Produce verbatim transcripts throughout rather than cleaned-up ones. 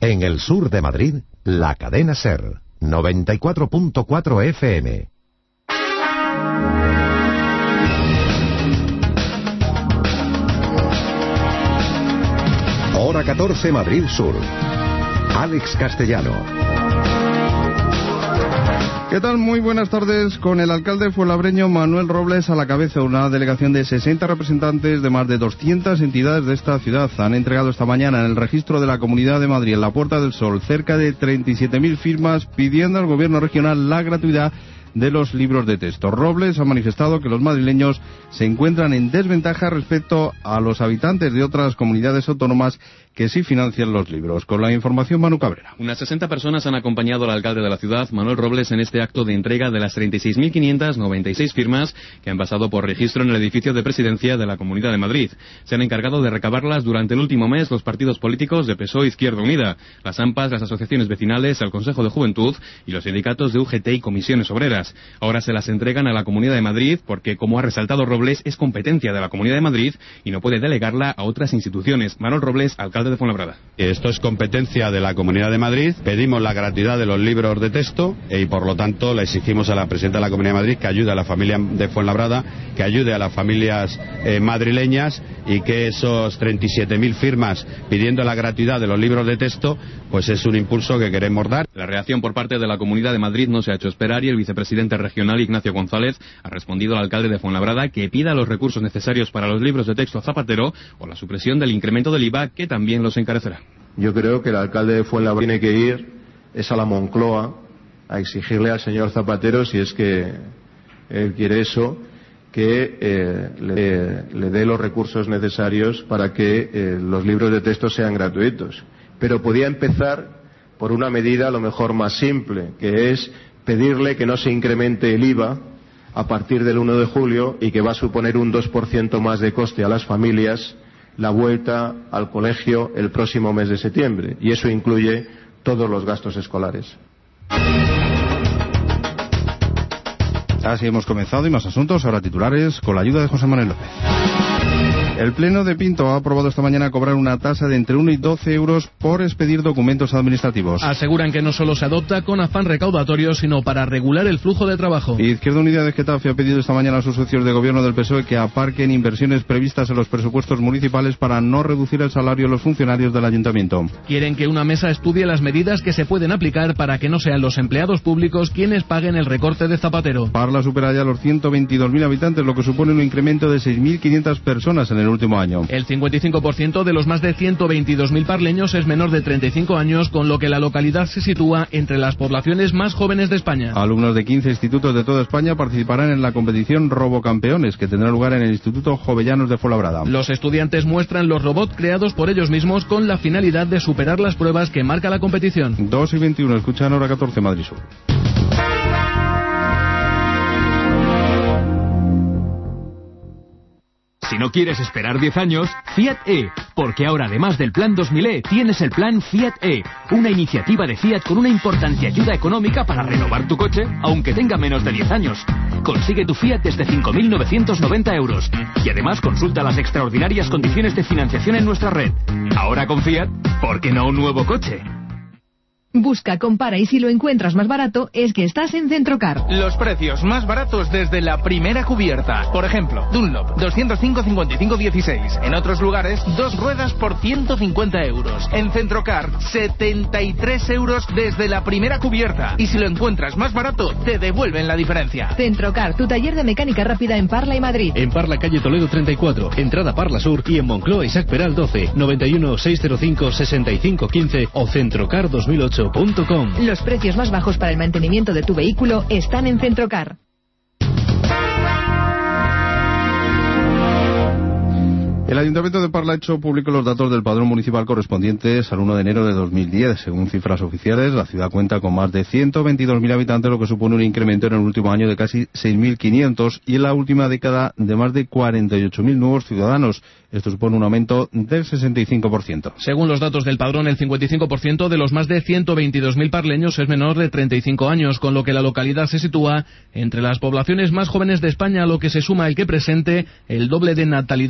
En el sur de Madrid, la cadena SER, noventa y cuatro punto cuatro F M. Hora catorce, Madrid Sur. Alex Castellano. ¿Qué tal? Muy buenas tardes. Con el alcalde fuenlabreño Manuel Robles a la cabeza, una delegación de sesenta representantes de más de doscientas entidades de esta ciudad han entregado esta mañana en el registro de la Comunidad de Madrid, en la Puerta del Sol, cerca de treinta y siete mil firmas pidiendo al gobierno regional la gratuidad de los libros de texto. Robles ha manifestado que los madrileños se encuentran en desventaja respecto a los habitantes de otras comunidades autónomas que sí financian los libros. Con la información, Manu Cabrera. Unas sesenta personas han acompañado al alcalde de la ciudad, Manuel Robles, en este acto de entrega de las treinta y seis mil quinientas noventa y seis firmas que han pasado por registro en el edificio de presidencia de la Comunidad de Madrid. Se han encargado de recabarlas durante el último mes los partidos políticos de P S O E Izquierda Unida, las AMPAs, las asociaciones vecinales, el Consejo de Juventud y los sindicatos de U G T y comisiones obreras. Ahora se las entregan a la Comunidad de Madrid porque, como ha resaltado Robles, es competencia de la Comunidad de Madrid y no puede delegarla a otras instituciones. Manuel Robles, alcalde de Fuenlabrada. Esto es competencia de la Comunidad de Madrid. Pedimos la gratuidad de los libros de texto y, por lo tanto, le exigimos a la presidenta de la Comunidad de Madrid que ayude a la familia de Fuenlabrada, que ayude a las familias eh, madrileñas y que esos treinta y siete mil firmas pidiendo la gratuidad de los libros de texto, pues es un impulso que queremos dar. La reacción por parte de la Comunidad de Madrid no se ha hecho esperar y el vicepresidente regional, Ignacio González, ha respondido al alcalde de Fuenlabrada que pida los recursos necesarios para los libros de texto Zapatero o la supresión del incremento del I V A, que también los encarecerá. Yo creo que el alcalde de Fuenlabrada tiene que ir es a la Moncloa a exigirle al señor Zapatero, si es que él quiere eso, que eh, le, le dé los recursos necesarios para que eh, los libros de texto sean gratuitos. Pero podía empezar por una medida a lo mejor más simple, que es pedirle que no se incremente el I V A a partir del uno de julio y que va a suponer un dos por ciento más de coste a las familias la vuelta al colegio el próximo mes de septiembre. Y eso incluye todos los gastos escolares. Así hemos comenzado y más asuntos, ahora titulares, con la ayuda de José Manuel López. El Pleno de Pinto ha aprobado esta mañana cobrar una tasa de entre uno y doce euros por expedir documentos administrativos. Aseguran que no solo se adopta con afán recaudatorio, sino para regular el flujo de trabajo. Izquierda Unida de Getafe ha pedido esta mañana a sus socios de gobierno del P S O E que aparquen inversiones previstas en los presupuestos municipales para no reducir el salario de los funcionarios del ayuntamiento. Quieren que una mesa estudie las medidas que se pueden aplicar para que no sean los empleados públicos quienes paguen el recorte de Zapatero. Parla supera ya los ciento veintidós mil habitantes, lo que supone un incremento de seis mil quinientas personas en el último año. El cincuenta y cinco por ciento de los más de ciento veintidós mil parleños es menor de treinta y cinco años, con lo que la localidad se sitúa entre las poblaciones más jóvenes de España. Alumnos de quince institutos de toda España participarán en la competición Robocampeones, que tendrá lugar en el Instituto Jovellanos de Fuenlabrada. Los estudiantes muestran los robots creados por ellos mismos con la finalidad de superar las pruebas que marca la competición. dos y veintiuno, escuchan Hora catorce, Madrid Sur. Si no quieres esperar diez años, Fiat E, porque ahora además del plan dos mil E, tienes el plan Fiat E, una iniciativa de Fiat con una importante ayuda económica para renovar tu coche, aunque tenga menos de diez años. Consigue tu Fiat desde cinco mil novecientos noventa euros y además consulta las extraordinarias condiciones de financiación en nuestra red. Ahora con Fiat, ¿por qué no un nuevo coche? Busca, compara y si lo encuentras más barato es que estás en Centrocar. Los precios más baratos desde la primera cubierta. Por ejemplo, Dunlop, doscientos cinco cincuenta y cinco dieciséis. En otros lugares, dos ruedas por ciento cincuenta euros. En Centrocar, setenta y tres euros desde la primera cubierta. Y si lo encuentras más barato, te devuelven la diferencia. Centrocar, tu taller de mecánica rápida en Parla y Madrid. En Parla, calle Toledo treinta y cuatro, entrada Parla Sur, y en Moncloa, Isaac Peral doce, noventa y uno, seiscientos cinco, sesenta y cinco quince o centrocar dos mil ocho punto com. Los precios más bajos para el mantenimiento de tu vehículo están en Centrocar. El Ayuntamiento de Parla ha hecho público los datos del padrón municipal correspondientes al uno de enero de dos mil diez. Según cifras oficiales, la ciudad cuenta con más de ciento veintidós mil habitantes, lo que supone un incremento en el último año de casi seis mil quinientos y en la última década de más de cuarenta y ocho mil nuevos ciudadanos. Esto supone un aumento del sesenta y cinco por ciento. Según los datos del padrón, el cincuenta y cinco por ciento de los más de ciento veintidós mil parleños es menor de treinta y cinco años, con lo que la localidad se sitúa entre las poblaciones más jóvenes de España, a lo que se suma el que presente el doble de natalidad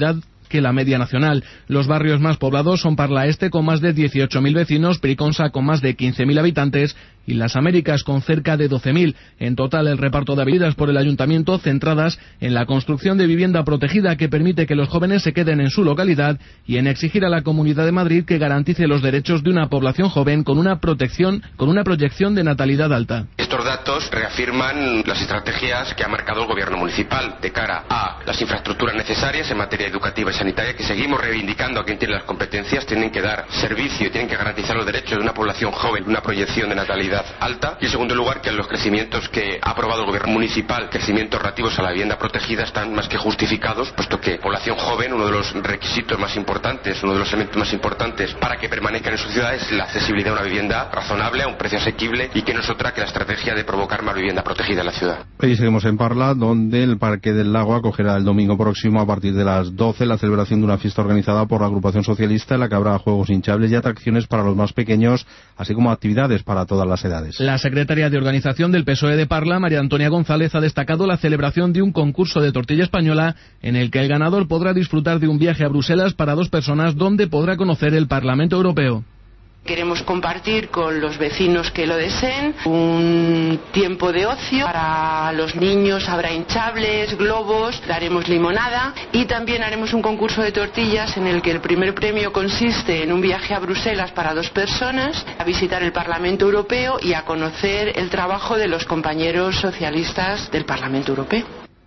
que la media nacional. Los barrios más poblados son Parla Este, con más de dieciocho mil vecinos, Periconsa, con más de quince mil habitantes, y Las Américas, con cerca de doce mil. En total, el reparto de ayudas por el ayuntamiento centradas en la construcción de vivienda protegida que permite que los jóvenes se queden en su localidad y en exigir a la Comunidad de Madrid que garantice los derechos de una población joven con una protección, con una proyección de natalidad alta. Estos datos reafirman las estrategias que ha marcado el gobierno municipal de cara a las infraestructuras necesarias en materia educativa y sanitaria, que seguimos reivindicando a quien tiene las competencias. Tienen que dar servicio y tienen que garantizar los derechos de una población joven, una proyección de natalidad alta. Y en segundo lugar, que los crecimientos que ha aprobado el gobierno municipal, crecimientos relativos a la vivienda protegida, están más que justificados, puesto que población joven, uno de los requisitos más importantes, uno de los elementos más importantes para que permanezcan en su ciudad es la accesibilidad a una vivienda razonable, a un precio asequible, y que no es otra que la estrategia de provocar más vivienda protegida en la ciudad. Hoy seguimos en Parla, donde el Parque del Lago acogerá el domingo próximo a partir de las doce la celebración de una fiesta organizada por la agrupación socialista, en la que habrá juegos hinchables y atracciones para los más pequeños, así como actividades para todas las edades. La secretaria de organización del P S O E de Parla, María Antonia González, ha destacado la celebración de un concurso de tortilla española en el que el ganador podrá disfrutar de un viaje a Bruselas para dos personas, donde podrá conocer el Parlamento Europeo. Queremos compartir con los vecinos que lo deseen un tiempo de ocio. Para los niños habrá hinchables, globos, daremos limonada y también haremos un concurso de tortillas en el que el primer premio consiste en un viaje a Bruselas para dos personas, a visitar el Parlamento Europeo y a conocer el trabajo de los compañeros socialistas del Parlamento Europeo.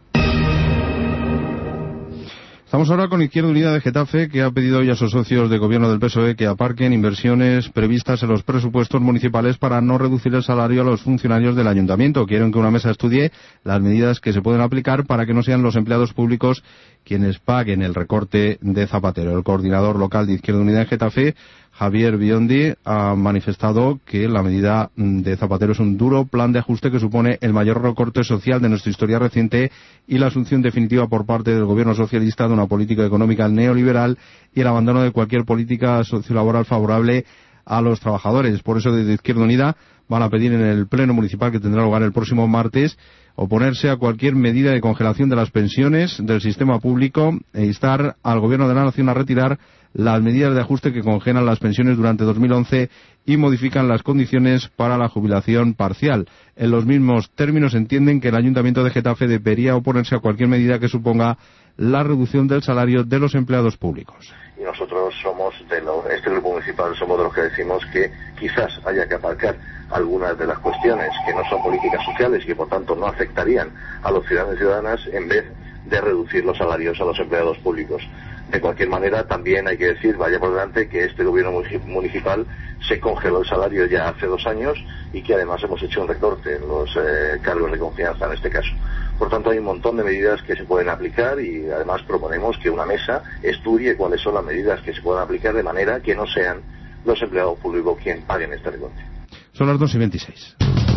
Estamos ahora con Izquierda Unida de Getafe, que ha pedido hoy a sus socios de gobierno del P S O E que aparquen inversiones previstas en los presupuestos municipales para no reducir el salario a los funcionarios del ayuntamiento. Quieren que una mesa estudie las medidas que se pueden aplicar para que no sean los empleados públicos quienes paguen el recorte de Zapatero. El coordinador local de Izquierda Unida de Getafe, Javier Biondi, ha manifestado que la medida de Zapatero es un duro plan de ajuste que supone el mayor recorte social de nuestra historia reciente y la asunción definitiva por parte del gobierno socialista de una política económica neoliberal y el abandono de cualquier política sociolaboral favorable a los trabajadores. Por eso, desde Izquierda Unida van a pedir en el pleno municipal que tendrá lugar el próximo martes oponerse a cualquier medida de congelación de las pensiones del sistema público e instar al Gobierno de la Nación a retirar las medidas de ajuste que congelan las pensiones durante dos mil once y modifican las condiciones para la jubilación parcial. En los mismos términos entienden que el Ayuntamiento de Getafe debería oponerse a cualquier medida que suponga la reducción del salario de los empleados públicos. Y nosotros somos de lo, este grupo municipal somos de los que decimos que quizás haya que aparcar algunas de las cuestiones que no son políticas sociales y que por tanto no afectarían a los ciudadanos y ciudadanas en vez de reducir los salarios a los empleados públicos. De cualquier manera, también hay que decir, vaya por delante, que este gobierno municipal se congeló el salario ya hace dos años y que además hemos hecho un recorte en los eh, cargos de confianza en este caso. Por tanto, hay un montón de medidas que se pueden aplicar y además proponemos que una mesa estudie cuáles son las medidas que se puedan aplicar de manera que no sean los empleados públicos quienes paguen este recorte. Son las dos y veintiséis.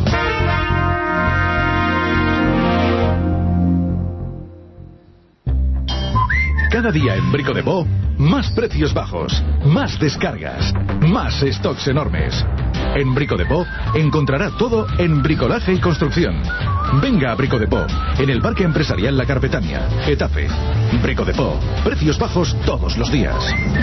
Cada día en Brico de Bo, más precios bajos, más descargas, más stocks enormes. En Brico de Bo encontrará todo en bricolaje y construcción. Venga a Brico de Bo, en el Parque Empresarial La Carpetania, Getafe. Brico de Bo, precios bajos todos los días.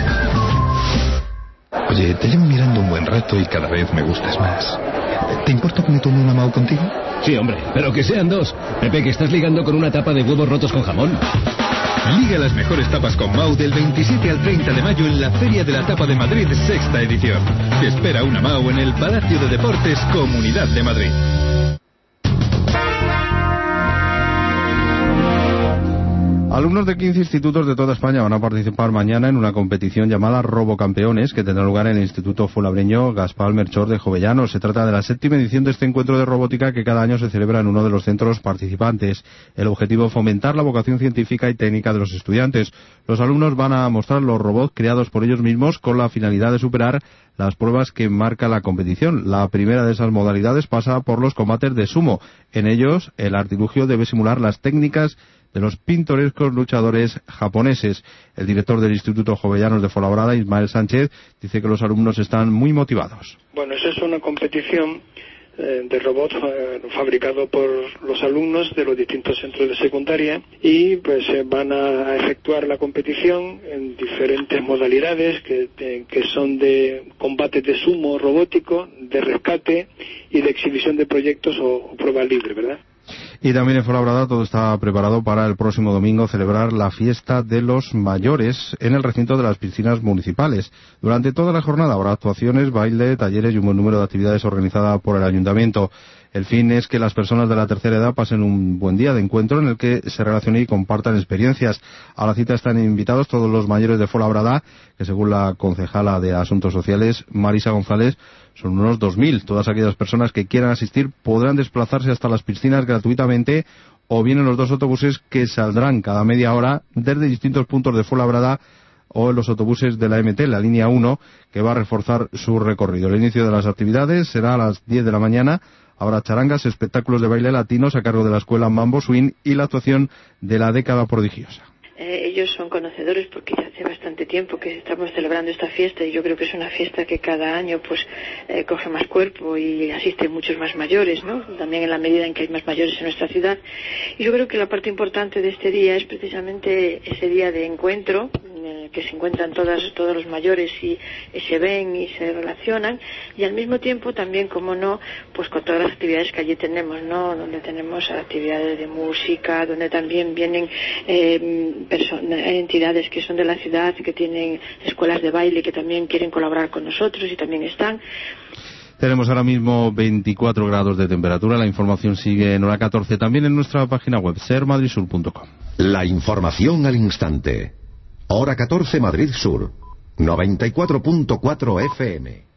Oye, te llevo mirando un buen rato y cada vez me gustas más. ¿Te importa que me tome una Mao contigo? Sí, hombre, pero que sean dos. Pepe, que estás ligando con una tapa de huevos rotos con jamón. Liga las mejores tapas con Mau del veintisiete al treinta de mayo en la Feria de la Tapa de Madrid, sexta edición. Te espera una Mau en el Palacio de Deportes, Comunidad de Madrid. Alumnos de quince institutos de toda España van a participar mañana en una competición llamada Robocampeones, que tendrá lugar en el Instituto Fuenlabreño Gaspar Melchor de Jovellanos. Se trata de la séptima edición de este encuentro de robótica que cada año se celebra en uno de los centros participantes. El objetivo es fomentar la vocación científica y técnica de los estudiantes. Los alumnos van a mostrar los robots creados por ellos mismos con la finalidad de superar las pruebas que marca la competición. La primera de esas modalidades pasa por los combates de sumo. En ellos, el artilugio debe simular las técnicas de los pintorescos luchadores japoneses. El director del Instituto Jovellanos de Fuenlabrada, Ismael Sánchez, dice que los alumnos están muy motivados. Bueno, esa es una competición eh, de robots eh, fabricados por los alumnos de los distintos centros de secundaria y pues eh, van a efectuar la competición en diferentes modalidades que, de, que son de combates de sumo robótico, de rescate y de exhibición de proyectos o, o pruebas libres, ¿verdad? Y también en Fuenlabrada todo está preparado para el próximo domingo celebrar la fiesta de los mayores en el recinto de las piscinas municipales. Durante toda la jornada habrá actuaciones, baile, talleres y un buen número de actividades organizadas por el ayuntamiento. El fin es que las personas de la tercera edad pasen un buen día de encuentro en el que se relacionen y compartan experiencias. A la cita están invitados todos los mayores de Fuenlabrada, que según la concejala de Asuntos Sociales, Marisa González, son unos dos mil. Todas aquellas personas que quieran asistir podrán desplazarse hasta las piscinas gratuitamente o bien en los dos autobuses que saldrán cada media hora desde distintos puntos de Fuenlabrada o en los autobuses de la M T, la línea uno, que va a reforzar su recorrido. El inicio de las actividades será a las diez de la mañana. Habrá charangas, espectáculos de baile latinos a cargo de la escuela Mambo Swing y la actuación de la década prodigiosa. Eh, ellos son conocedores porque ya hace bastante tiempo que estamos celebrando esta fiesta y yo creo que es una fiesta que cada año pues eh, coge más cuerpo y asisten muchos más mayores, ¿no? También en la medida en que hay más mayores en nuestra ciudad. Y yo creo que la parte importante de este día es precisamente ese día de encuentro en el que se encuentran todas, todos los mayores y, y se ven y se relacionan y al mismo tiempo también, como no, pues con todas las actividades que allí tenemos, ¿no? Donde tenemos actividades de música, donde también vienen eh, entidades que son de la ciudad, que tienen escuelas de baile, que también quieren colaborar con nosotros y también están. Tenemos ahora mismo veinticuatro grados de temperatura. La información sigue en hora catorce, también en nuestra página web, ser madrid sur punto com. La información al instante. Hora catorce, Madrid Sur, noventa y cuatro punto cuatro F M.